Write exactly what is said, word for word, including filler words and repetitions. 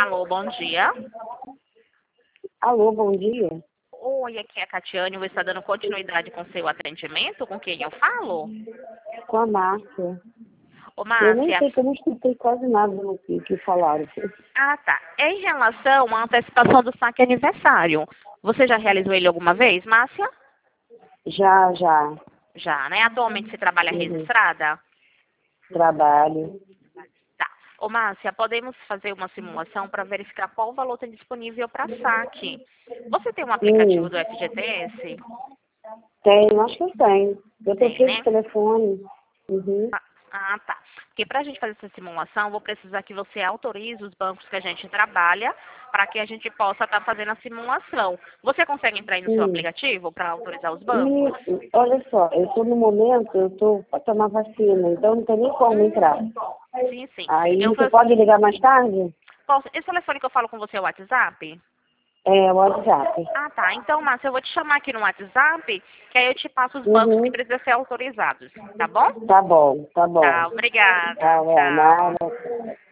Alô, bom dia. Alô, bom dia. Oi, aqui é a Catiane. Vou estar dando continuidade com seu atendimento. Com quem eu falo? Com a Márcia. Ô, Eu nem Márcia. sei que eu não escutei quase nada do que, que falaram. Ah, tá. É em relação à antecipação do saque aniversário. Você já realizou ele alguma vez, Márcia? Já, já. Já, né? Atualmente você trabalha Uhum. registrada? Trabalho. Tá. Ô, Márcia, podemos fazer uma simulação para verificar qual valor tem disponível para saque. Você tem um aplicativo Sim, do F G T S? tenho, acho que eu tenho. Eu Tem, troquei de né? telefone. Uhum. Ah, ah, tá. Porque para a gente fazer essa simulação, eu vou precisar que você autorize os bancos que a gente trabalha para que a gente possa estar fazendo a simulação. Você consegue entrar aí no seu Sim. aplicativo para autorizar os bancos? E, olha só, eu estou no momento, eu estou para tomar vacina, então não tem nem como entrar. Hum, sim, sim. Aí Eu você vou- pode ligar mais tarde? posso, esse telefone que eu falo com você é o WhatsApp? É, o WhatsApp. Ah, tá. Então, Márcia, eu vou te chamar aqui no WhatsApp, que aí eu te passo os bancos que Uhum. precisam ser autorizados. Tá bom? Tá bom, tá bom. Tá, obrigada. Tá, é, Tchau. nada.